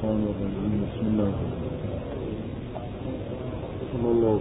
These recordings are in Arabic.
الشيطان الرجيم. بسم الله صلى الله.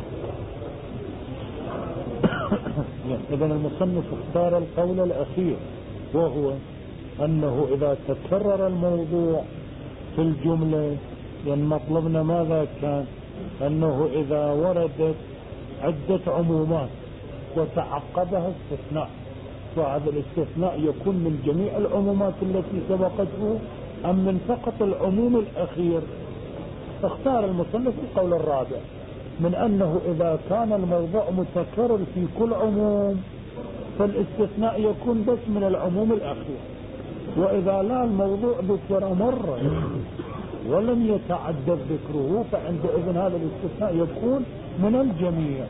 إذا المصنف اختار القول الأخير، وهو أنه إذا تكرر الموضوع في الجملة، يعني مطلبنا ماذا كان؟ أنه إذا وردت عدة عمومات وتعقبها استثناء، فهذا الاستثناء يكون من جميع العمومات التي سبقته أم من فقط العموم الأخير. اختار المصنف القول الرابع، من أنه إذا كان الموضوع متكرر في كل عموم فالاستثناء يكون بس من العموم الأخير، وإذا لا الموضوع ذكر مرة ولم يتعدد ذكره فعندئذ هذا الاستثناء يكون من الجميع.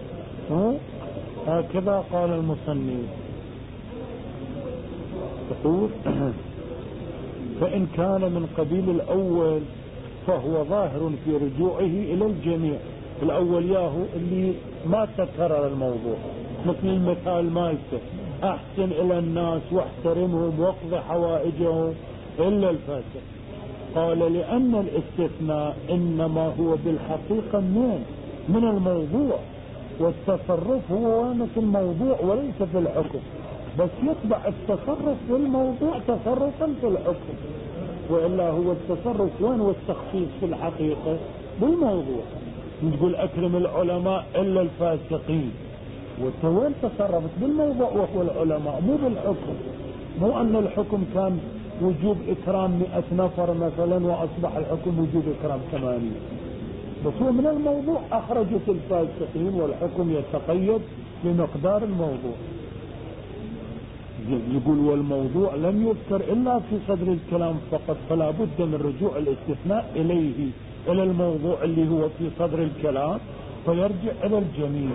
هكذا قال المصنف. يقول فإن كان من قبيل الأول فهو ظاهر في رجوعه إلى الجميع. الأول ياهو اللي ما تكرر الموضوع، مثل المثال مالته أحسن إلى الناس واحترمهم واقضي حوائجهم إلا الفاسق. قال لأن الاستثناء إنما هو بالحقيقة من الموضوع، والتصرف هو وانة الموضوع وليس في الحكم، بس يتبع التصرف في الموضوع تصرفا في الحكم، وإلا هو التصرف وين والتخصيص في الحقيقة بالموضوع. نقول أكرم العلماء إلا الفاسقين، وين تصرفت بالموضوع وهو العلماء مو بالحكم. مو أن الحكم كان وجوب إكرام 100 نفر مثلا وأصبح الحكم وجوب إكرام 80، بس هو من الموضوع أخرجت الفاسقين والحكم يتقيد بمقدار الموضوع. يقول والموضوع لم يذكر إلا في صدر الكلام فقط، فلا بد من رجوع الاستثناء إليه، إلى الموضوع اللي هو في صدر الكلام، فيرجع إلى الجميع.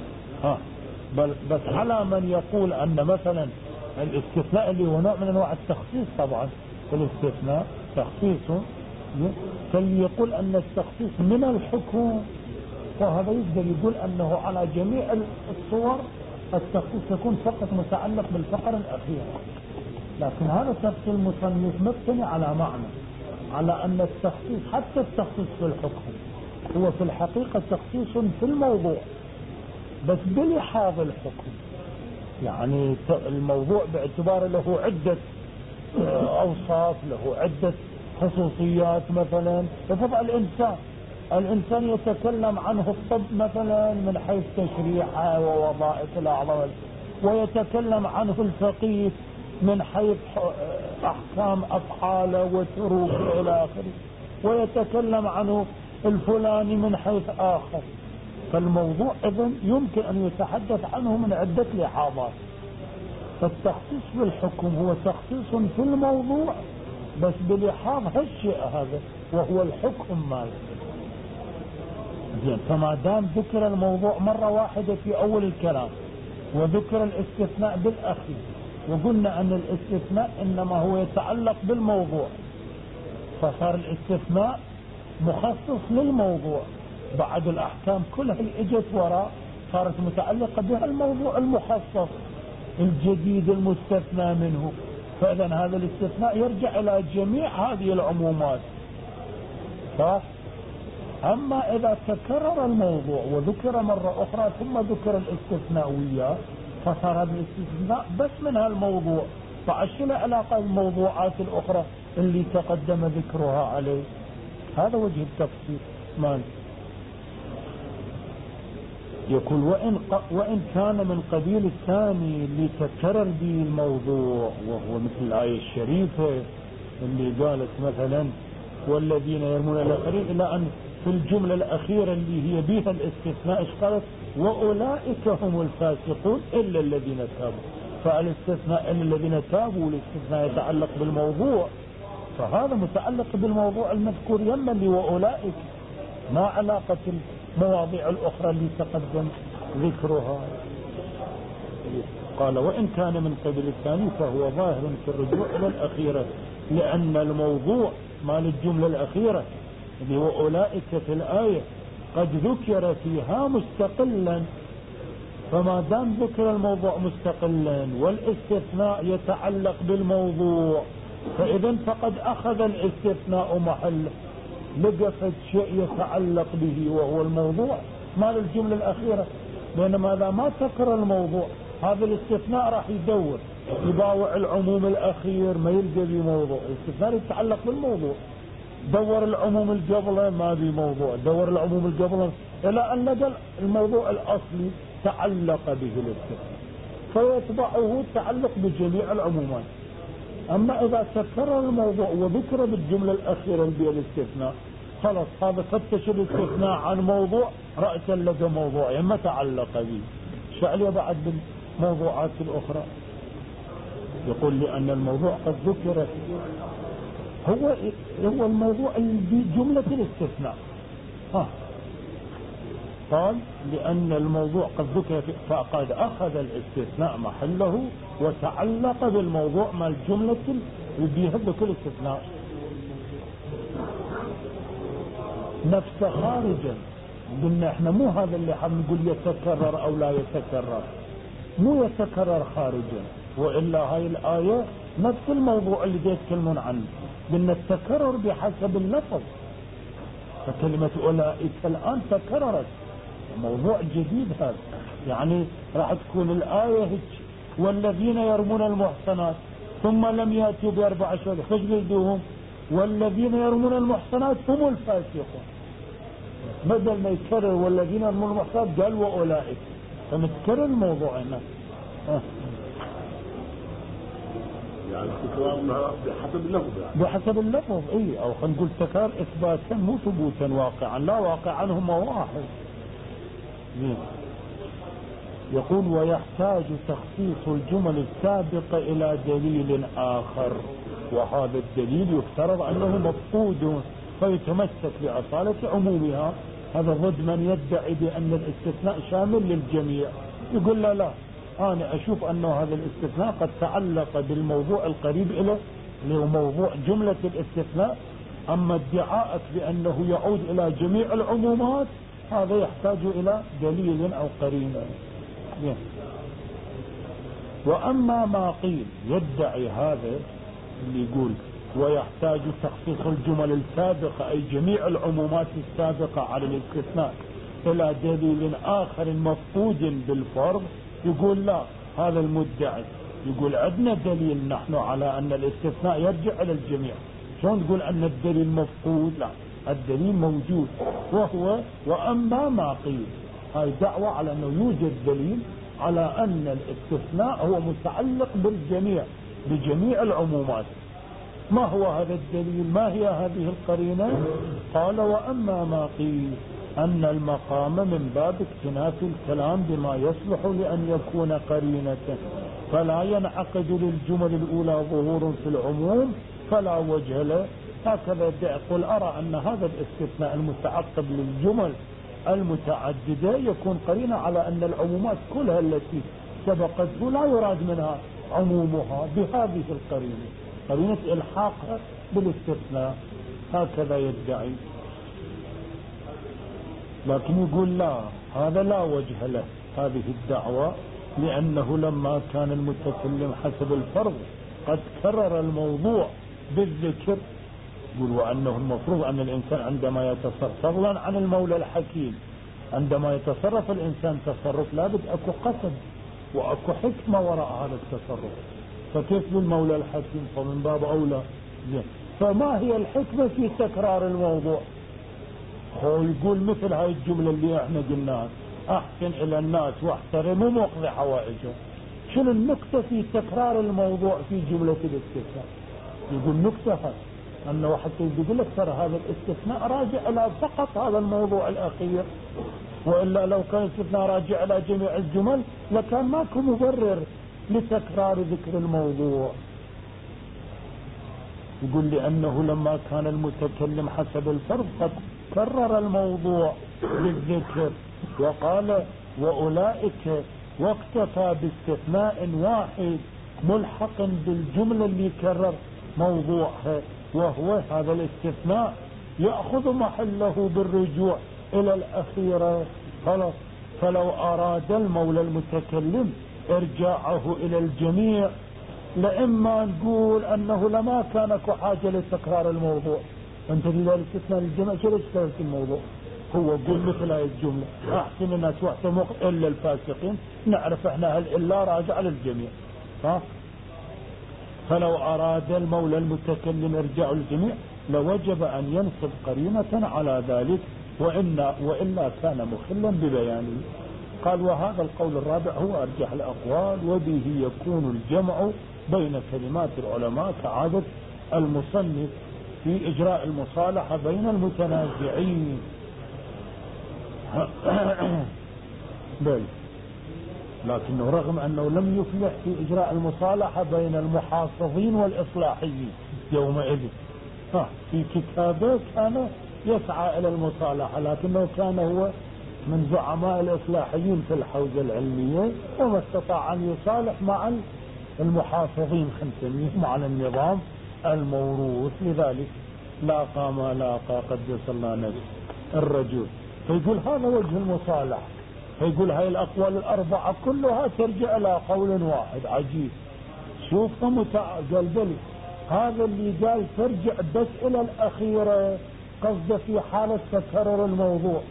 بس على من يقول أن مثلا الاستثناء اللي هو نوع من أنواع التخصيص، طبعا الاستثناء تخصيص، فاللي يقول أن التخصيص من الحكم فهذا يقدر يقول أنه على جميع الصور التخصيص يكون فقط متعلق بالفقرة الأخيرة. لكن هذا تفصيل المصنف مبتني على معنى، على أن التخصيص حتى التخصيص في الحكم هو في الحقيقة تخصيص في الموضوع بس بلحاظ الحكم. يعني الموضوع باعتبار له عدة أوصاف، له عدة خصوصيات. مثلا بفضل الإنسان يتكلم عنه الطب مثلا من حيث تشريحه ووظائف الأعضاء، ويتكلم عنه الفقيه من حيث أحكام أفعاله وتروكه إلى آخره، ويتكلم عنه الفلاني من حيث آخر. فالموضوع إذن يمكن أن يتحدث عنه من عدة لحاظات. فالتخصيص بالحكم هو تخصيص في الموضوع بس بلحاظ هالشيء هذا وهو الحكم ماله. فما دام ذكر الموضوع مرة واحدة في أول الكلام وذكر الاستثناء بالأخير، وقلنا أن الاستثناء إنما هو يتعلق بالموضوع، فصار الاستثناء مخصص للموضوع. بعد الأحكام كلها اللي اجت وراء صارت متعلقة بها الموضوع المخصص الجديد المستثنى منه، فإذا هذا الاستثناء يرجع إلى جميع هذه العمومات. صح؟ أما إذا تكرر الموضوع وذكر مرة أخرى ثم ذكر الاستثناء وياه فصار هذا الاستثناء بس من هالموضوع، فعشل علاقة الموضوعات الأخرى اللي تقدم ذكرها عليه. هذا وجه التفصيل. يقول وإن كان من قبيل الثاني اللي تكرر به الموضوع، وهو مثل الآية الشريفة اللي قالت مثلا والذين يرمون الآخرين، إلا أن في الجملة الأخيرة اللي هي بها الاستثناء إيش قالت؟ وأولئك هم الفاسقون إلا الذين تابوا. فالاستثناء إلا الذين تابوا والاستثناء يتعلق بالموضوع، فهذا متعلق بالموضوع المذكور يما اللي وأولئك، ما علاقة المواضيع الأخرى اللي تقدم ذكرها. قال وإن كان من قبل الثاني فهو ظاهر في الرجوع إلى الأخيرة، لأن الموضوع مال الجملة الأخيرة اللي هو أولئك في الآية قد ذكر فيها مستقلا، فما دام ذكر الموضوع مستقلا والاستثناء يتعلق بالموضوع فإذا فقد أخذ الاستثناء محله، لقفت شيء يتعلق به وهو الموضوع مال الجملة الأخيرة. بينما إذا ما تكرر الموضوع هذا الاستثناء راح يدور يباوع العموم الأخير ما يلقى به موضوع، الاستثناء يتعلق بالموضوع. دور العموم القبله ما به موضوع، دور العموم القبله إلى أن لقى الموضوع الأصلي تعلق به الاستثناء، فيتبعه التعلق بجميع العمومات. أما إذا تكرر الموضوع وذكر بالجملة الأخيرة اللي بها الاستثناء، خلاص هذا فتش الاستثناء عن موضوع رأسا لقى موضوع ما تعلق به. شعلي بعد بالموضوعات الأخرى يقول لأن الموضوع قد ذكر هو الموضوع اللي بجملة الاستثناء. قال لأن الموضوع قد ذكر فقد أخذ الاستثناء محله وتعلق بالموضوع مع الجملة اللي بيها كل استثناء. نفس خارجا قلنا احنا مو هذا اللي نقول يتكرر او لا يتكرر، مو يتكرر خارجا، وإلا هاي الآية نفس الموضوع اللي يتكلمون عنه. قلنا التكرر بحسب اللفظ، فكلمة أولئك الآن تكررت، موضوع جديد هذا. يعني راح تكون الآية هيك والذين يرمون المحصنات ثم لم يأتوا بأربع شهور خش بيدوهم والذين يرمون المحصنات هم الفاسقون، بدل ما يكرر والذين يرمون المحصنات قال وأولئك، فنتكرر الموضوع هنا. يعني التكرار بحسب اللفظ، بحسب اللفظ. اي او خلينا نقول تكرار اثباتا مو ثبوتا واقعا، لا واقعا هما واحد. يقول ويحتاج تخصيص الجمل السابقة إلى دليل آخر، وهذا الدليل يفترض أنه مفقود فيتمسك بأصالة عمومها. هذا ضد من يدعي بأن الاستثناء شامل للجميع، يقول لا أنا أشوف أنه هذا الاستثناء قد تعلق بالموضوع القريب إليه اللي هو موضوع جملة الاستثناء، أما ادعاءك بأنه يعود إلى جميع العمومات هذا يحتاج إلى دليل أو قرينة. وأما ما قيل يدعي هذا اللي يقول ويحتاج تخصيص الجمل السابقة أي جميع العمومات السابقة على الاستثناء إلى دليل آخر مفقود بالفرض، يقول لا، هذا المدعي يقول عندنا دليل نحن على أن الاستثناء يرجع إلى الجميع، شلون تقول أن الدليل مفقود؟ لا، الدليل موجود، وهو وأما ما قيل، هاي دعوة على أنه يوجد دليل على أن الاستثناء هو متعلق بالجميع بجميع العمومات. ما هو هذا الدليل؟ ما هي هذه القرينة؟ قال وأما ما قيل أن المقام من باب اكتناف الكلام بما يصلح لأن يكون قرينة، فلا ينعقد للجمل الأولى ظهور في العموم فلا وجه له. هكذا يقول أرى أن هذا الاستثناء المتعقب للجمل المتعددة يكون قرينة على أن العمومات كلها التي سبقته لا يراد منها عمومها بهذه القرينة، قرينة إلحاقها بالاستثناء، هكذا يدعي. لكن يقول لا، هذا لا وجه له هذه الدعوة، لأنه لما كان المتكلم حسب الفرض قد كرر الموضوع بالذكر، يقول وأنه المفروض أن الإنسان عندما يتصرف فضلا عن المولى الحكيم، عندما يتصرف الإنسان تصرف لابد أكو قصد وأكو حكمة وراء هذا التصرف، فكيف بالمولى الحكيم؟ فمن باب أولى. فما هي الحكمة في تكرار الموضوع؟ هو يقول مثل هاي الجملة اللي احنا قلناها أحسن إلى الناس واحترمهم واقضي حوائجهم، شنو النكتة في تكرار الموضوع في جملة الاستثناء؟ يقول نكتة أنه حتى يقول لك ترى هذا الاستثناء راجع إلى فقط هذا الموضوع الأخير، وإلا لو كان الاستثناء راجع إلى جميع الجمل لكان ماكو مبرر لتكرار ذكر الموضوع. يقول لأنه لما كان المتكلم حسب الفرض قد كرر الموضوع بالذكر وقال وأولئك واكتفى باستثناء واحد ملحق بالجملة اللي كرر موضوعها، وهو هذا الاستثناء يأخذ محله بالرجوع إلى الأخيرة. خلاص، فلو أراد المولى المتكلم إرجاعه إلى الجميع لإما نقول أنه لما كان حاجة لتكرار الموضوع، أنت لذلك تسمى الجمع شريك كانت الموضوع. هو قول مثل هاي الجملة أحسن الناس واحتمق إلا الفاسقين، نعرف احنا هل إلا راجع للجميع. ها؟ فلو أراد المولى المتكلم ارجاع الجميع لوجب أن ينصب قرينة على ذلك، وإلا كان مخلا ببيانه. قال وهذا القول الرابع هو أرجح الأقوال، وبه يكون الجمع بين كلمات العلماء كعادة المصنف في إجراء المصالحة بين المتنازعين. بل لكنه رغم أنه لم يفلح في إجراء المصالحة بين المحافظين والإصلاحيين يومئذ. في كتابه كان يسعى إلى المصالحة، لكنه كان هو من زعماء الإصلاحيين في الحوزة العلمية، وما استطاع أن يصالح مع المحافظين مع النظام الموروث. لذلك لاقى ما لاقى قدس الله نفسه الرجل. فيقول هذا وجه المصالحة، فيقول هاي الأقوال الأربعة كلها ترجع إلى قول واحد. عجيب. شوف قال بلي هذا اللي قال ترجع بس إلى الأخيرة قصده في حالة تكرر الموضوع،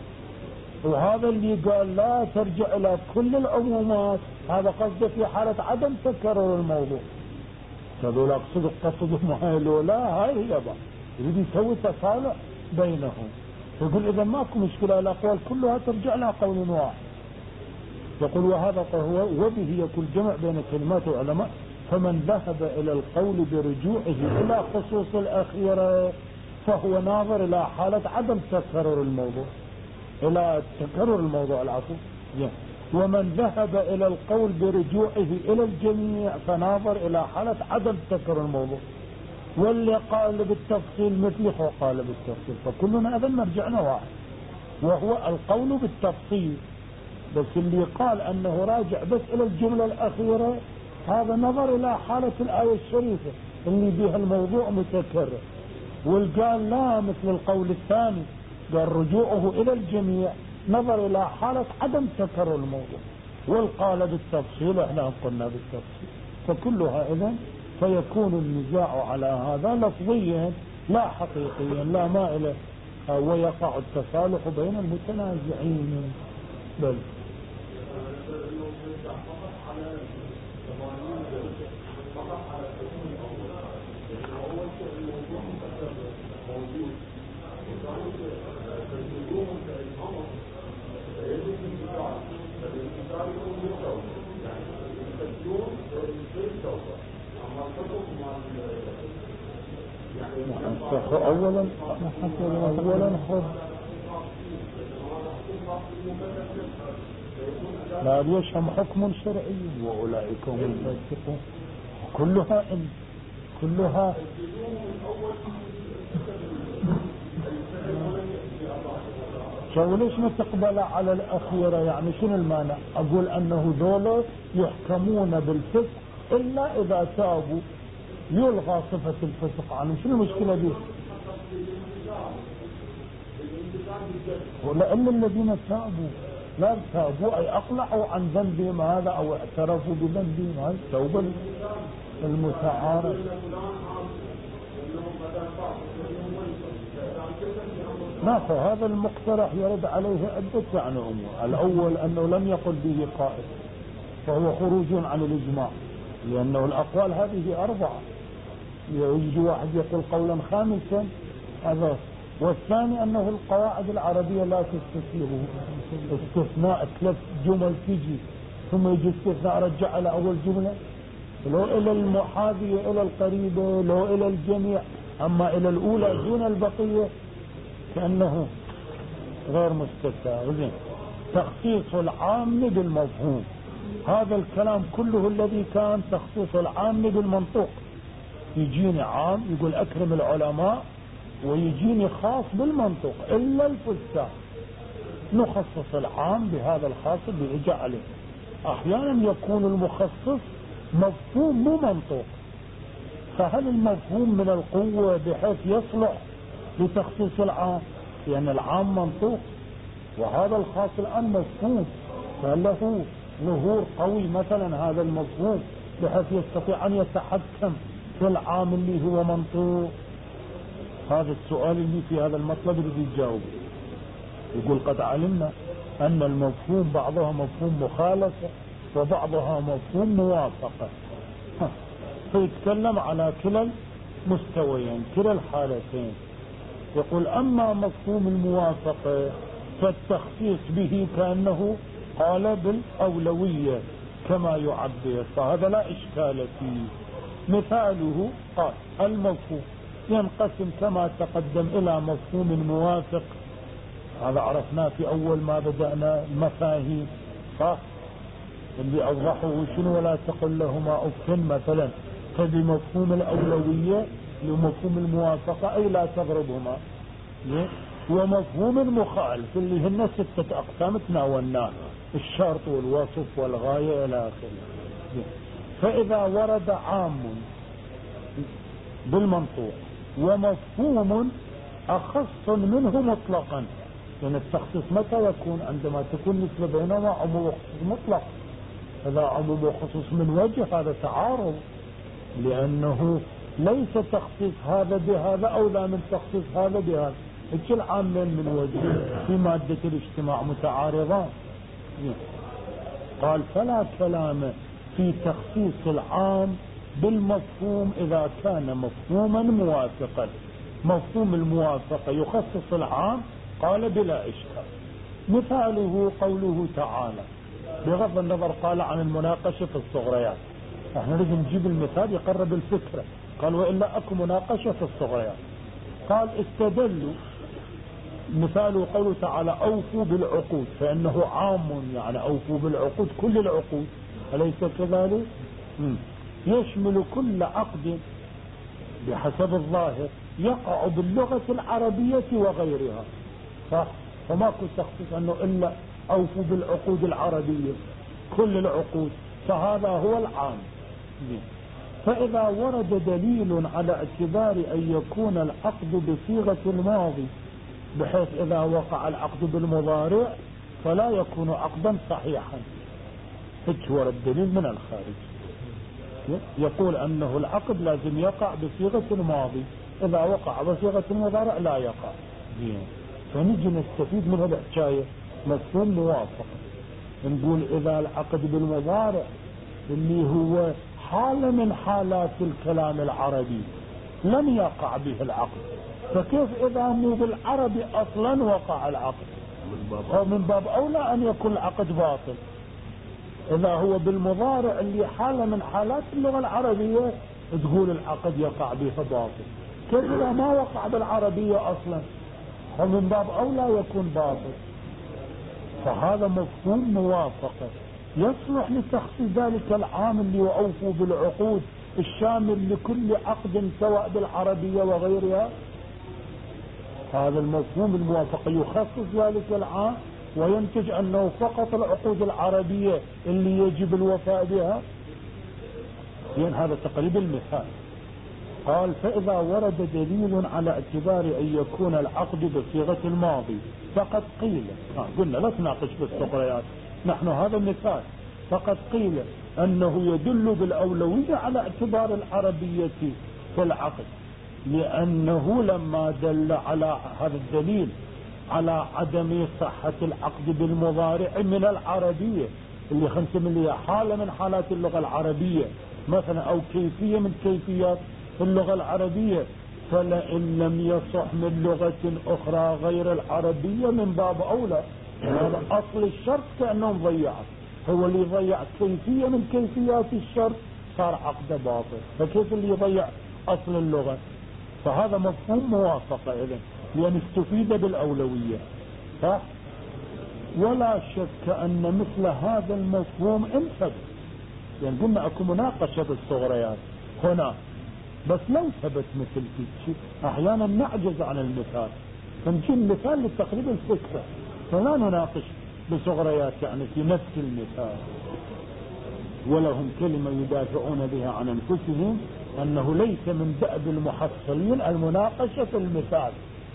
وهذا اللي قال لا ترجع إلى كل العمومات هذا قصده في حالة عدم تكرر الموضوع. هذول أقصد قصدهم هاي لا هاي هي بقى يريد يسوي تصالح بينهم. يقول إذا ماكو مشكلة الأقوال كلها ترجع إلى قول واحد. يقول وهذا هو وبه يكون جمع بين كلمات العلماء، فمن ذهب إلى القول برجوعه إلى خصوص الأخيرة فهو ناظر إلى حالة عدم تكرر الموضوع، إلى تكرر الموضوع العفو. ومن ذهب إلى القول برجوعه إلى الجميع فناظر إلى حالة عدم تكرر الموضوع. واللي قال بالتفصيل مثله هو قال بالتفصيل، فكلنا أذن مرجعنا واحد وهو القول بالتفصيل. بس اللي قال أنه راجع بس إلى الجملة الأخيرة هذا نظر إلى حالة الآية الشريفة اللي بها الموضوع متكرر، والقال لا مثل القول الثاني قال رجوعه إلى الجميع نظر إلى حالة عدم تكرر الموضوع، والقال بالتفصيل احنا قلنا بالتفصيل. فكلها إذن فيكون النزاع على هذا لفظيا لا حقيقيا لا مائلا، ويقع التصالح بين المتنازعين. بل أولا خذ لا يشهم حكم شرعي وأولئك هم الفاسقون. كلها ليش ما تقبل على الأخيرة؟ يعني شنو المانع؟ أقول أنه ذولا يحكمون بالفسق إلا إذا تابوا، يلغى صفة الفسق عنهم. شنو المشكلة دي؟ ولأن الذين تابوا لا تابوا أي أقلعوا عن ذنبهم هذا أو اعترفوا بذنبهم هذا التوبة المتعارف. لا، فهذا المقترح يرد عليه عدة يعني أمور. الأول أنه لم يقل به قائل فهو خروج عن الإجماع، لأنه الأقوال هذه أربعة، يجي واحد يقول قولا خامسا هذا. والثاني أنه القواعد العربية لا تستثنيه، استثناء 3 جمل تجي ثم يجي استثناء رجع على أول جملة، لو إلى المحاذية إلى القريبة لو إلى الجميع، أما إلى الأولى دون البقية كأنه غير مستثنى. تخصيص العام بالمفهوم، هذا الكلام كله الذي كان تخصيص العام بالمنطوق. يجيني عام يقول أكرم العلماء ويجيني خاص بالمنطق إلا الفساق، نخصص العام بهذا الخاص اللي اجى عليه. أحيانا يكون المخصص مفهوم مو منطوق، فهل المفهوم من القوة بحيث يصلح لتخصيص العام؟ يعني العام منطوق وهذا الخاص الآن مفهوم، فهل له ظهور قوي مثلا هذا المفهوم بحيث يستطيع أن يتحكم في العام اللي هو منطوق. هذا السؤال اللي في هذا المطلب اللي يجاوب. يقول قد علمنا أن المفهوم بعضها مفهوم مخالفة وبعضها مفهوم موافقة. فيتكلم على كلا المستويين كلا الحالتين. يقول أما مفهوم الموافقة فالتخصيص به كأنه قال بالأولوية كما يعبر، فهذا لا إشكال فيه. مثاله قال المفهوم ينقسم كما تقدم إلى مفهوم موافق، هذا عرفناه في أول ما بدأنا المفاهيم، صح؟ اللي أوضحه شنو ولا تقل لهما أف مثلا، فبمفهوم الأولوية لمفهوم الموافقة أي لا تضربهما. ومفهوم المخالف اللي هن 6 أقسام تناولناه، الشرط والوصف والغاية إلى آخره. فإذا ورد عام بالمنطوق ومفهوم أخص منه مطلقا، لأن التخصيص متى يكون؟ عندما تكون نسبة بينهما عموم وخصوص مطلق. هذا عموم وخصوص من وجه هذا تعارض، لأنه ليس تخصيص هذا بهذا أولى من تخصيص هذا بهذا، كل عامين من وجه في مادة الاجتماع متعارضان. قال فلا كلام في تخصيص العام بالمفهوم إذا كان مفهوما موافقا. مفهوم الموافقة يخصص العام، قال بلا إشكال. مثاله قوله تعالى، بغض النظر قال عن المناقشة في الصغريات، احنا لازم نجيب المثال يقرب الفكرة. قال وإلا أكو مناقشة في الصغريات. قال استدلوا، مثاله قوله تعالى أوفوا بالعقود، فإنه عام يعني أوفوا بالعقود كل العقود، أليس كذلك؟ يشمل كل عقد بحسب الظاهر يقع باللغة العربية وغيرها، صح؟ فماكو تخصيص أنه إلا أوفوا بالعقود العربية كل العقود، فهذا هو العام. فإذا ورد دليل على اعتبار أن يكون العقد بصيغة الماضي، بحيث إذا وقع العقد بالمضارع فلا يكون عقدا صحيحا، هيك ورد دليل من الخارج يقول أنه العقد لازم يقع بصيغة الماضي، إذا وقع بصيغة المضارع لا يقع. فنجي نستفيد من هذا الحكاية مفهوم موافق، نقول إذا العقد بالمضارع اللي هو حالة من حالات الكلام العربي لم يقع به العقد، فكيف إذا مو بالعربي أصلا وقع العقد؟ من باب أولى أن يكون العقد باطل. إذا هو بالمضارع اللي حالة من حالات اللغة العربية تقول العقد يقع به باطل، كيف إذا ما وقع بالعربية أصلا؟ ومن باب أولى يكون باطل. فهذا مفهوم موافقة يصلح لتخصيص ذلك العام اللي أوفوا بالعقود الشامل لكل عقد سواء بالعربية وغيرها. هذا المفهوم الموافقة يخصص ذلك العام وينتج أنه فقط العقود العربية اللي يجب الوفاء بها. يعني هذا تقريب المثال. قال فإذا ورد دليل على اعتبار أن يكون العقد بصيغة الماضي فقد قيل، قلنا لا تناقش بالسقريات، نحن هذا مثال، فقد قيل أنه يدل بالأولوية على اعتبار العربية في العقد، لأنه لما دل على هذا الدليل على عدم صحة العقد بالمضارع من العربية اللي خنسم اللي حالة من حالات اللغة العربية مثلا أو كيفية من كيفيات اللغة العربية، فلئن لم يصح من لغة أخرى غير العربية من باب أولى. هذا أصل الشرط كأنه ضيع، هو اللي يضيع كيفية من كيفيات الشرط صار عقد باطل، فكيف اللي يضيع أصل اللغة؟ فهذا مفهوم موافقة إذن لأن استفيد بالأولوية، صح؟ ولا شك أن مثل هذا المفهوم انثبت، يعني قلنا أكو مناقشة بالصغريات هنا، بس لو ثبت مثل شيء أحيانا نعجز عن المثال، فنجي المثال لتقريب الفكرة، فلا نناقش بصغريات يعني في نفس المثال. ولهم كلمة يدافعون بها عن أنفسهم أنه ليس من دأب المحصلين المناقشة في المثال،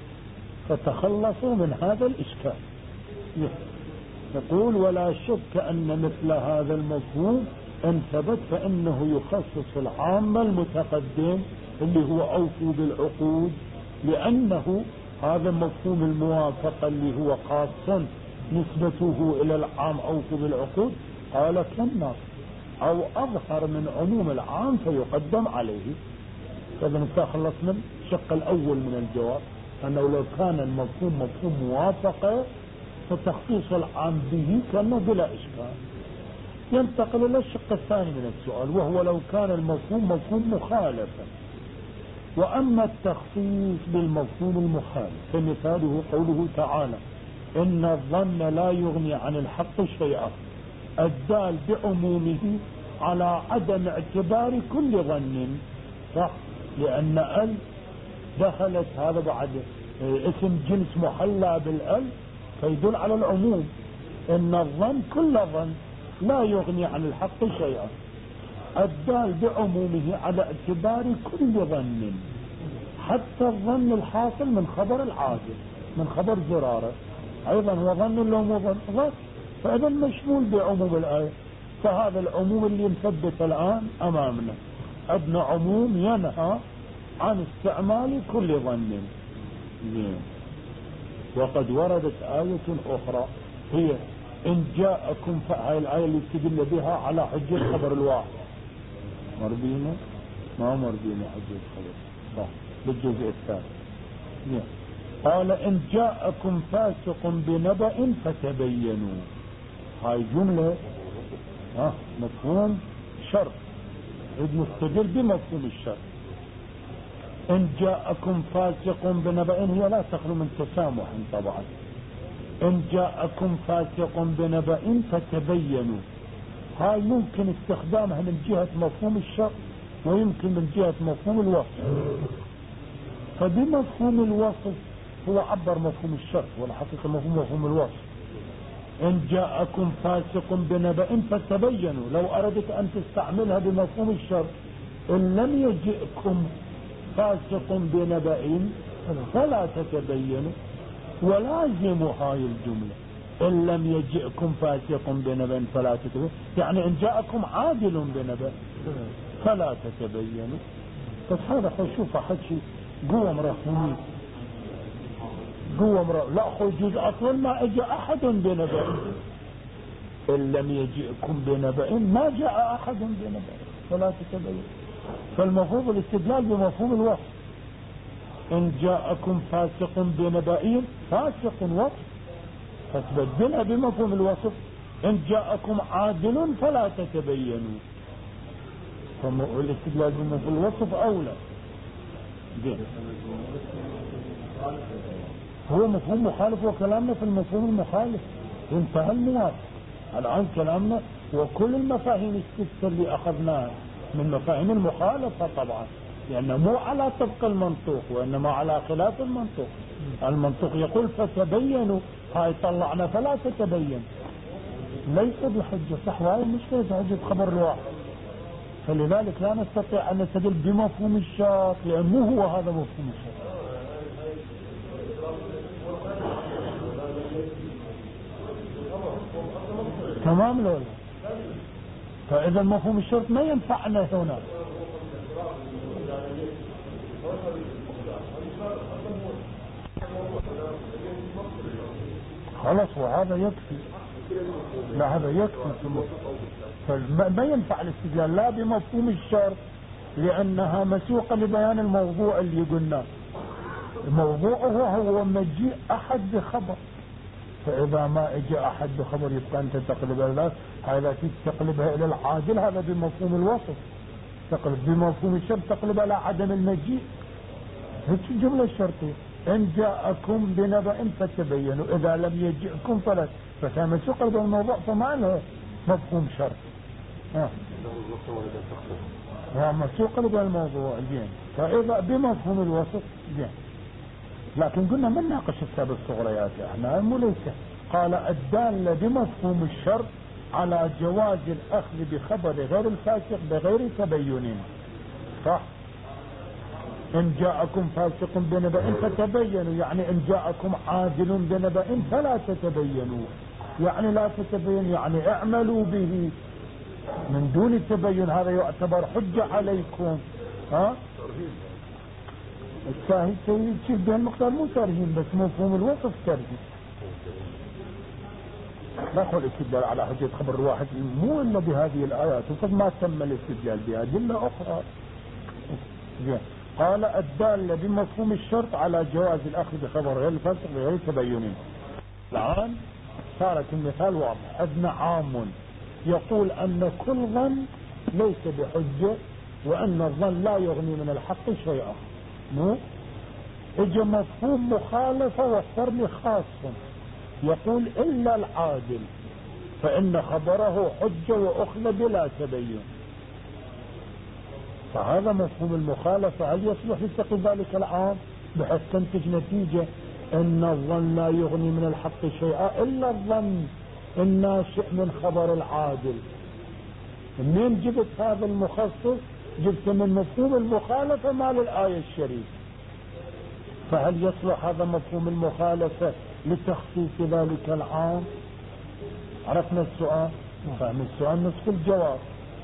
فتخلصوا من هذا الإشكال. يقول ولا شك أن مثل هذا المفهوم إن ثبت فإنه يخصص العام المتقدم اللي هو أوفوا بالعقود، لأنه هذا مفهوم الموافقة اللي هو خاص نسبته إلى العام أوفوا بالعقود، قال كالنص أو أظهر من عموم العام فيقدم عليه. فإذا نتخلص من الشق الأول من الجواب، أنه لو كان المفهوم مفهوم موافقة فتخصيص العام به كان بلا إشكال. ينتقل إلى الشق الثاني من السؤال، وهو لو كان المفهوم مفهوم مخالفة. وأما التخصيص بالمفهوم المخالف فمثاله قوله تعالى إن الظن لا يغني عن الحق شيئا، الدال بعمومه على عدم اعتبار كل ظن، صح؟ لأن ال دخلت هذا بعد اسم جنس محلى بالال فيدل على العموم. إن الظن كل ظن لا يغني عن الحق شيئا، الدال بعمومه على اعتبار كل ظن، حتى الظن الحاصل من خبر العاجل، من خبر زرارة أيضا هو ظن لو مو ظن، فإذا مشمول بعموم الآية. فهذا العموم اللي مثبت الآن أمامنا ابن عموم ينهى عن استعمال كل ظن. وقد وردت آية أخرى هي إن جاءكم، هاي الآية اللي تدل بها على حجة خبر الواحد. مربينا ما مربينا حجة خبر، صح، بالجزء الثاني. قال إن جاءكم فاسق بنبأ فتبينوا، هاي جملة مفهوم شرط، إذ نستدل بمفهوم الشرط. إن جاءكم فاسق بنبأ هي لا تخلو من تسامح طبعا. إن جاءكم فاسق بنبأ فتبينوا، هاي يمكن استخدامها من جهة مفهوم الشرط ويمكن من جهة مفهوم الوصف. فبمفهوم الوصف هو عبر مفهوم الشرط، ولا حقيقة مفهوم الوصف. إن جاءكم فاسق بنبأ فتبينوا، لو أردت أن تستعملها بمفهوم الشرط إن لم يجئكم فاسق بنبأ فلا تتبينوا، ولازم هاي الجملة إن لم يجئكم فاسق بنبأ فلا تتبينوا، يعني إن جاءكم عادل بنبأ فلا تتبينوا. بس هذا شوف حكي قوة مرحومين، قوة مرحومين، لا خجوز أصلا ما اجى أحد بنبأ. إن لم يجئكم بنبأ ما جاء أحد بنبأ فلا تتبينوا. فالمفروض الاستدلال بمفهوم الوصف. إن جاءكم فاسق بنبأ، فاسق وصف، فتبدلها بمفهوم الوصف. إن جاءكم عادل فلا تتبينوا، فالاستدلال بمفهوم الوصف أولى. هو مفهوم مخالف، وكلامنا في المفهوم المخالف انتهى الموافق. الآن كلامنا وكل المفاهيم الستة اللي أخذناها من مفاهيم المخالفة طبعا، لأنه مو على طبق المنطوق وإنما على خلاف المنطوق. المنطوق يقول فتبينوا، هاي طلعنا فلا تتبين، ليس بحجة، صح، وهي مش ليس حجة خبر الواحد. فلذلك لا نستطيع أن نستدل بمفهوم الشرط، لأنه مو هو هذا مفهوم الشرط. تمام لولا، فإذا مفهوم الشرط ما ينفعنا هنا. خلاص وهذا يكفي، لا هذا يكفي. فما ينفع الاستدلال لا بمفهوم الشرط لأنها مسوقة لبيان الموضوع اللي قلنا. موضوعه هو مجيء أحد بخبر، فإذا ما اجى أحد بخبر يبقى أنت تقلبها، هذا تقلبها إلى العادل، هذا بمفهوم الوصف. تقلب بمفهوم الشرط تقلبها إلى عدم المجيء. هيك الجملة الشرطية إن جاءكم بنبأ فتبينوا، إذا لم يجئكم فلا، فكان مسوق بالموضوع فما له مفهوم شرط. مسوق بالموضوع زين، فإذا بمفهوم الوصف زين. لكن قلنا من ناقش السبب الصغريات احنا مو ليس. قال الدالة بمفهوم الشرط على جواز الأخذ بخبر غير الفاسق بغير تبين، صح. إن جاءكم فاسق بنبأ فتبينوا، يعني إن جاءكم عادل بنبأ فلا تتبينوا، يعني لا تتبينوا يعني اعملوا به، من دون التبين هذا يعتبر حجة عليكم. ها الشاهد سيد شيء بهالمقدار مو ترهيم بس مفهوم الوصف ترهيم. لا أقول استدلال على حجة خبر واحد مو إلا بهذه الآيات وقد ما تم الاستدلال بأدلة أخرى. قال الدالة بمفهوم الشرط على جواز الأخذ بخبر غير الفاسق بغير تبين. الآن صارت المثال واضح. ابن عام يقول أن كل ظن ليس بحجة وأن الظن لا يغني من الحق شيئا. مو اجى مفهوم مخالفة واخترني خاص يقول إلا العادل فإن خبره حجة وأخذ بلا تبين. فهذا مفهوم المخالفة هل يصلح لتقي ذلك العام بحيث تنتج نتيجة ان الظن لا يغني من الحق شيئا الا الظن الناشئ من خبر العادل. منين جبت هذا المخصص؟ جبت من مفهوم المخالفة مال الآية الشريفة. فهل يصلح هذا مفهوم المخالفة لتخصيص ذلك العام؟ عرفنا السؤال؟ فهم السؤال نصف الجواب.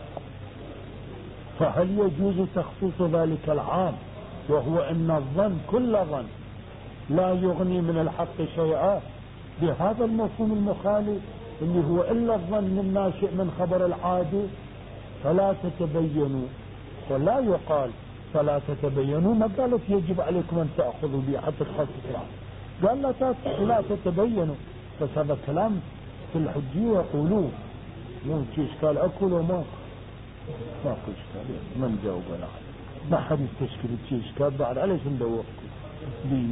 فهل يجوز تخصيص ذلك العام وهو ان الظن كل ظن لا يغني من الحق شيئا بهذا المفهوم المخالف اللي هو الا الظن الناشئ من خبر العادي؟ فلا تتبينوا. ولا يقال فلا تتبينوا، ما قالت يجب عليكم ان تأخذوا بي حتى تخصص العام، قال لا تتبينوا. بس هذا كلام في الحجية يقولوه مو اشكال اكل وما ماكو اشكال. من جاوب انا ما حد يستشكل اشكال بعد عليش ندوقكم بي.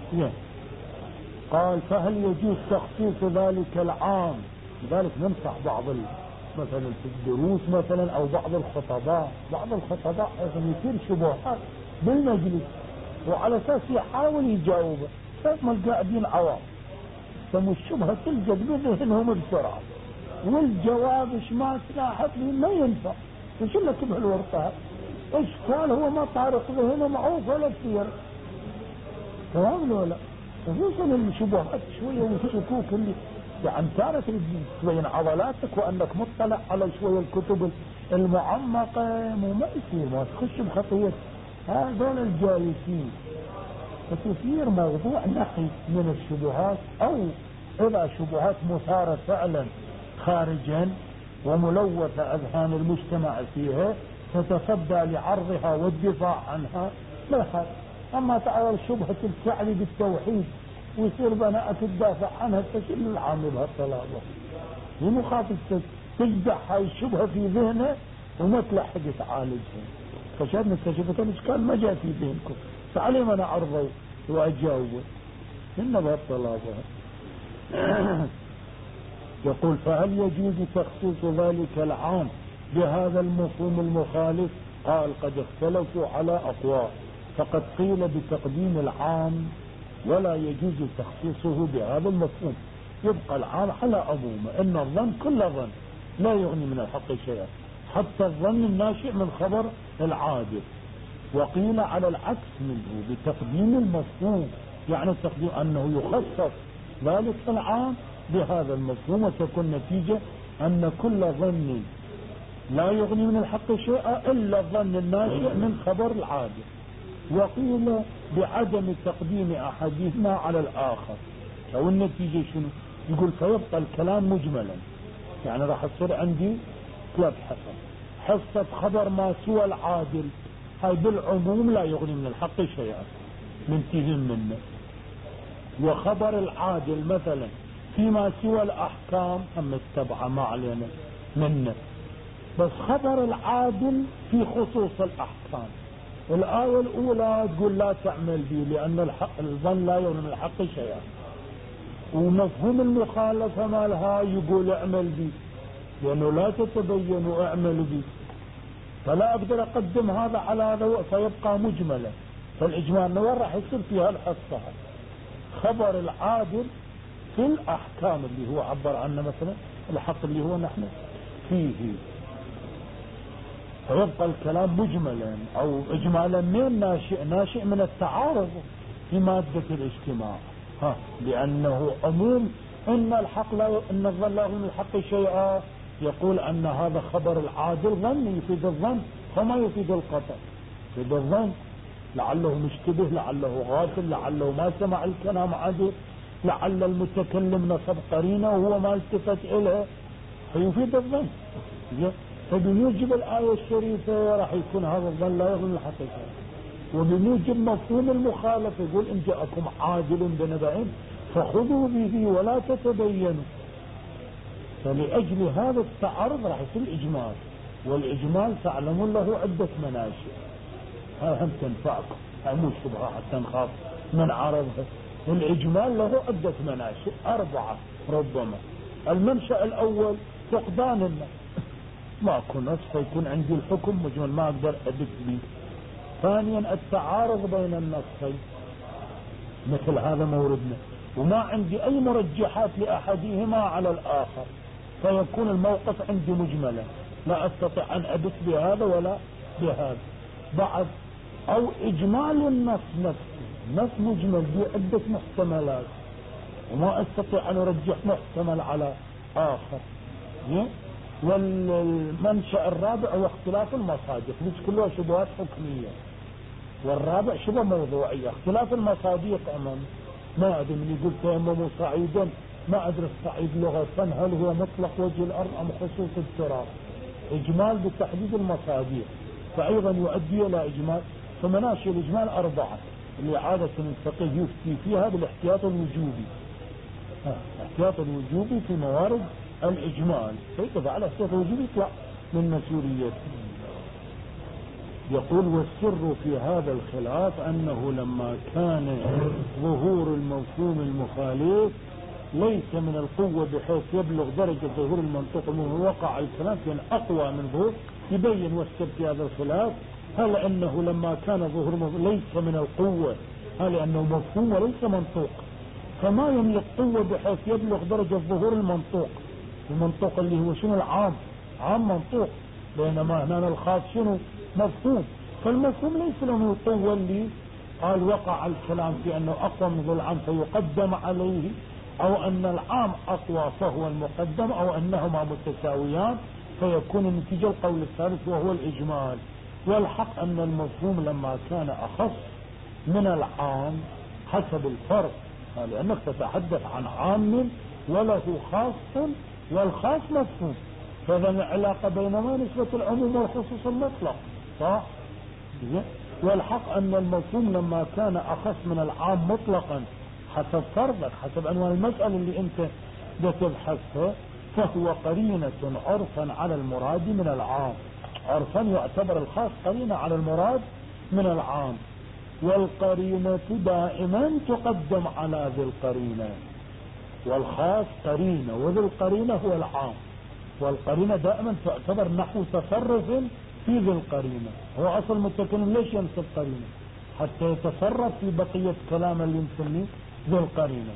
قال فهل يجوز تخصيص ذلك العام؟ لذلك ننصح بعض مثلا في الدروس مثلا او بعض الخطباء ايضا يصير شبهات بالمجلس وعلى اساس يحاول يجاوبه ما القاعدين عوام ثم الشبهة تلقى بذهنهم بسرعة والجواب ايش ما تلاحظ ما ينفع. ايش لك بهالورطة؟ اشكال هو ما طارق ذهنه معروف ولا كثير. تمام ولا خصوصا الشبهات شوية والشكوك اللي يعني تعرف تبين عضلاتك وانك مطلع على شوية الكتب المعمقة وما يصير ما تخش بخطية هذول الجالسين. فتصير موضوع نحي من الشبهات او اذا شبهات مثارة فعلا خارجا وملوثة اذهان المجتمع فيها تتصدى لعرضها والدفاع عنها لا حد. اما تعال شبهة الكعب بالتوحيد ويصير بناء تدافع عنها تشل العامل بهالطلابة ومخاطب تجدح هاي الشبهة في ذهنه وما تلحق تعالجها. فشاهدنا اكتشفت الاشكال ما جاء في ذهنكم تعالي ما انا عرضه واجاوبه إن بهالطلابة. يقول فهل يجوز تخصيص ذلك العام بهذا المفهوم المخالف؟ قال قد اختلفوا على أقوال فقد قيل بتقديم العام ولا يجوز تخصيصه بهذا المفهوم، يبقى العام على عمومه ان الظن كل ظن لا يغني من الحق شيئا حتى الظن الناشئ من خبر العادل. وقيل على العكس منه بتقديم المفهوم يعني تقديم انه يخصص ذلك العام بهذا المفهوم وتكون نتيجة ان كل ظن لا يغني من الحق شيئا الا الظن الناشئ من خبر العادل. وقيل بعدم تقديم احدهما على الاخر. او النتيجة شنو؟ يقول فيبقى الكلام مجملا يعني راح تصير عندي ثلاث حصة خبر ما سوى العادل هاي بالعموم لا يغني من الحق شيئا منتهين منه. وخبر العادل مثلا فيما سوى الاحكام اما التبعة ما علينا منه. بس خبر العادل في خصوص الاحكام الآية الأولى تقول لا تعمل به لأن الظن لا يغني من الحق شيئا، ومفهوم المخالفة مالها يقول اعمل به لأنه لا تتبين واعمل به. فلا أقدر أقدم هذا على هذا فيبقى مجملا. فالإجمال وين راح يصير فيها الحصة؟ خبر العادل في الأحكام اللي هو عبر عنه مثلا الحق اللي هو نحن فيه، فيبقى الكلام مجملا او اجمالا من ناشئ من التعارض في مادة الاجتماع. لانه عموم ان الحق لا ان الظن لا يغني من الحق شيئا يقول أن هذا خبر العادل ظن يفيد الظن وما يفيد القطع، يفيد الظن، لعله مشتبه، لعله غافل، لعله ما سمع الكلام عدل، لعل المتكلم نصب قرينه وهو ما التفت إليه، فيفيد الظن. فبموجب الآية الشريفة راح يكون هذا الظن لا يظن الحقيقة، وبموجب مفهوم المخالفة يقول إن جاءكم عادل بنبأ فخذوا به ولا تتبينوا. فلأجل هذا التعارض راح يصير إجمال، والإجمال تعلمون له عدة مناشئ، هاي هم تنفعكم، هاي مو شبهة حتى نخاف من عرضها. الإجمال له عدة مناشئ 4 ربما. المنشأ الأول فقدان النص، ماكو نص فيكون عندي الحكم مجمل ما أقدر أدك به. ثانيا التعارض بين النصين، مثل هذا موردنا، وما عندي أي مرجحات لأحدهما على الآخر، فيكون الموقف عندي مجملا، لا أستطيع أن أدك بهذا ولا بهذا. بعد أو إجمال النص نفسه، نص مجمل بعدة محتملات وما أستطيع أن أرجح محتمل على آخر. والمنشأ الرابع هو اختلاف المصادق، مش كلها شبهات حكمية، والرابع شبه موضوعية. اختلاف المصادق أمام ما أدري من يقول تيمموا صعيدا، ما أدري الصعيد لغة هل هو مطلق وجه الأرض أم خصوص التراب. إجمال بتحديد المصادق فأيضا يؤدي إلى إجمال. فمناشئ الإجمال 4 اللي عادة الفقيه يفتي فيها بالاحتياط الوجوبي، احتياط الوجوبي في موارد الإجمال، فإذا على احتياط الوجوبي يطلع من مسؤوليته. يقول والسر في هذا الخلاف أنه لما كان ظهور المفهوم المخالف ليس من القوة بحيث يبلغ درجة ظهور المنطق منه، وقع الكلام كان أقوى من ظهور. يبين والسر في هذا الخلاف هل أنه لما كان ظهور ليس من القوة، هل أنه مفهوم وليس منطوق، فما يملك قوة بحيث يبلغ درجة ظهور المنطوق. المنطوق اللي هو شنو العام، عام منطوق، بينما هنا الخاص شنو مفهوم. فالمفهوم ليس له القوة اللي قال وقع الكلام في أنه أقوى من ذو العام فيقدم عليه، أو أن العام أقوى فهو المقدم، أو أنهما متساويان فيكون النتيجة القول الثالث وهو الإجمال. والحق أن المفهوم لما كان أخص من العام حسب الفرق، لأنك تتحدث عن عام وله خاص والخاص مفهوم، فإذا العلاقة بينما نسبة العموم والخصوص المطلق صح؟ والحق أن المفهوم لما كان أخص من العام مطلقا حسب فرضك، حسب عنوان المسألة اللي أنت بتبحثها، فهو قرينة عرفا على المراد من العام. عرفا يعتبر الخاص قرينة على المراد من العام، والقرينة دائما تقدم على ذي القرينة، والخاص قرينة وذي القرينة هو العام، والقرينة دائما تعتبر نحو تصرف في ذي القرينة. هو أصل متكلم ليش ينسب قرينة؟ حتى يتصرف في بقية كلام اللي نسميه ذي القرينة،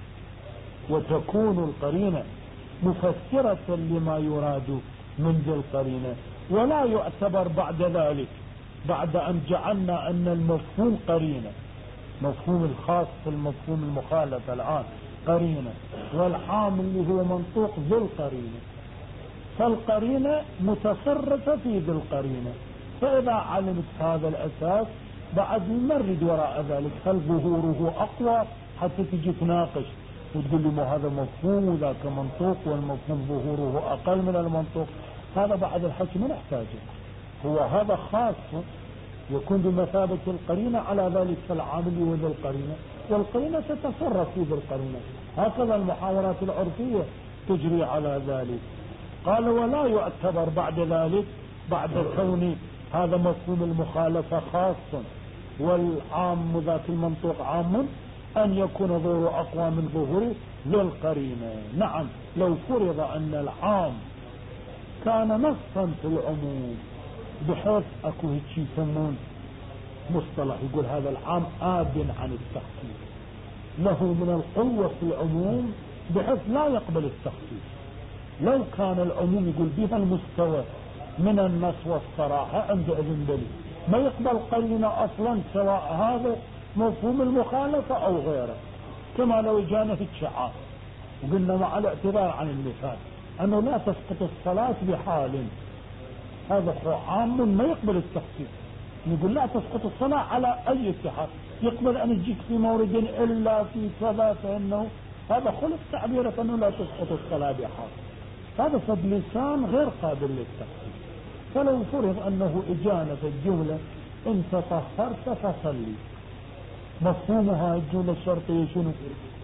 وتكون القرينة مفسرة لما يراد من ذي القرينة، ولا يعتبر بعد ذلك بعد أن جعلنا أن المفهوم قرينة، مفهوم الخاص في المفهوم المخالف الآن قرينة، والعام اللي هو منطوق ذي القرينة، فالقرينة متصرفة في ذي القرينة. فإذا علمت هذا الأساس بعد نمرد وراء ذلك هل ظهوره أقوى حتى تجي تناقش وتقول لي ما هذا مفهوم وذاك منطوق والمفهوم ظهوره أقل من المنطوق، هذا بعد الحكي ما نحتاجه. هو هذا خاص يكون بمثابة القرينة على ذلك العامل وذي القرينة، والقرينة تتصرف في ذي القرينة، هكذا المحاورات العرفية تجري على ذلك. قال ولا يعتبر بعد ذلك بعد كون هذا مفهوم المخالفة خاص والعام ذات المنطوق عام أن يكون ظهوره أقوى من ظهوره للقرينة. نعم لو فرض أن العام كان نصا في العموم بحيث أكو هيك يسمون مصطلح يقول هذا العام آب عن التخصيص، له من القوة في العموم بحيث لا يقبل التخصيص. لو كان العموم يقول بها المستوى من النص والصراحة عند ابن بلي ما يقبل قرينة أصلا سواء هذا مفهوم المخالفة أو غيره، كما لو جانا في الشعار وقلنا مع الاعتذار عن المثال أنه لا تسقط الصلاة بحال، هذا عام ما يقبل التخصيص. يقول لا تسقط الصلاة على أي اتحاد، يقبل أن يجيك في مورد إلا في كذا، فإنه هذا خلف تعبيرك أنه لا تسقط الصلاة بحال. هذا فبلسان غير قابل للتخصيص. فلو فرض أنه إجانا في الجملة إن تطهرت فصلي، مفهومها الجملة الشرطية شنو؟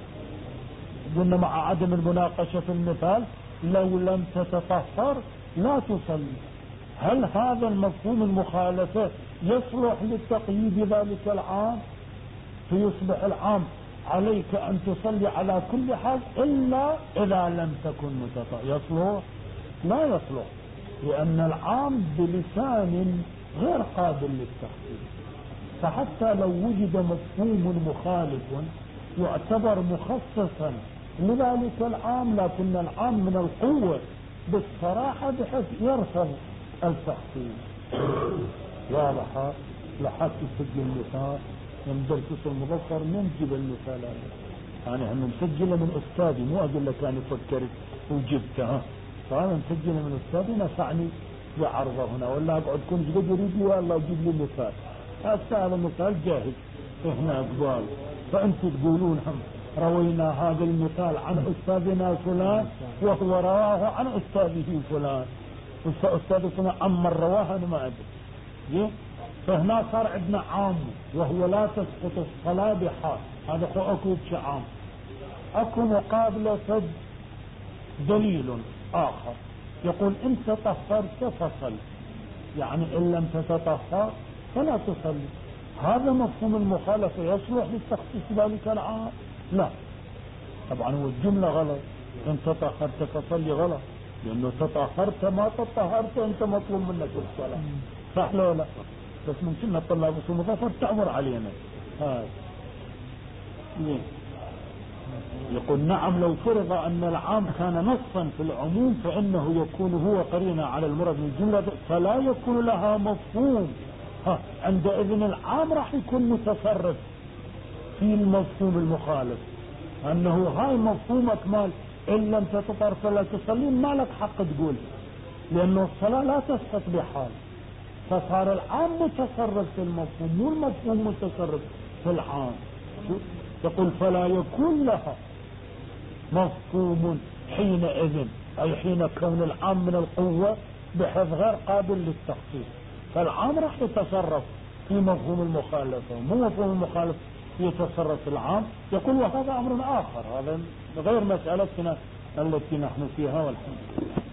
قلنا مع عدم المناقشة في المثال لو لم تتطهر لا تصلي. هل هذا المفهوم المخالفة يصلح للتقييد ذلك العام؟ فيصبح العام عليك أن تصلي على كل حال إلا إذا لم تكن متطهر. يصلح؟ لا يصلح، لأن العام بلسان غير قابل للتخصيص. فحتى لو وجد مفهوم مخالف يعتبر مخصصا لذلك العام، لكن العام من القوة بالصراحة بحيث يرفض التخصيص. واضح؟ لحد تسجل المثال من درس المظفر ننجب المثال هذا. يعني هم مسجله من أستاذي، مو أقول لك أنا فكرت وجبتها، فأنا مسجله من أستاذي نفعني بعرضه هنا، ولا أقعد كنت قد يريد لي والله أجيب لي مثال. هذا المثال جاهز هنا أقوال، فأنت تقولون هم روينا هذا المثال عن أستاذنا فلان وهو رواه عن أستاذه فلان، أستاذ فلان عمن رواه أنا ما أدري. فهنا صار عندنا عام وهو لا تسقط الصلاة بحال، هذا هو أكو عام. أكو مقابلة دليل آخر يقول إن تطهرت فصل، يعني إن لم تتطهر فلا تصلي. هذا مفهوم المخالفة يصلح للتخصيص ذلك العام؟ لا طبعا، هو الجملة غلط. إن تطهرت فصلي غلط، لأنه تطهرت ما تطهرت أنت مطلوب منك الصلاة، صح لا لا؟ بس من كنا الطلاب في المظفر تعمر علينا. يقول نعم لو فرض أن العام كان نصا في العموم فإنه يكون هو قرينة على المراد من الجملة، فلا يكون لها مفهوم. عندئذ العام راح يكون متصرف في المفهوم المخالف، أنه هاي مفهومك مال إن لم تتطهر فلا تصلي، ما لك حق تقول، لأنه الصلاة لا تسقط بحال. فصار العام متصرف في المفهوم، مو المفهوم متصرف في العام. يقول فلا يكون لها مفهوم حينئذ، أي حين كون العام من القوة بحيث غير قابل للتخصيص، فالعام راح يتصرف في مفهوم المخالفة، مو مفهوم المخالف يتصرف في العام. يقول وهذا أمر آخر، هذا غير مسألتنا التي نحن فيها والحمد لله.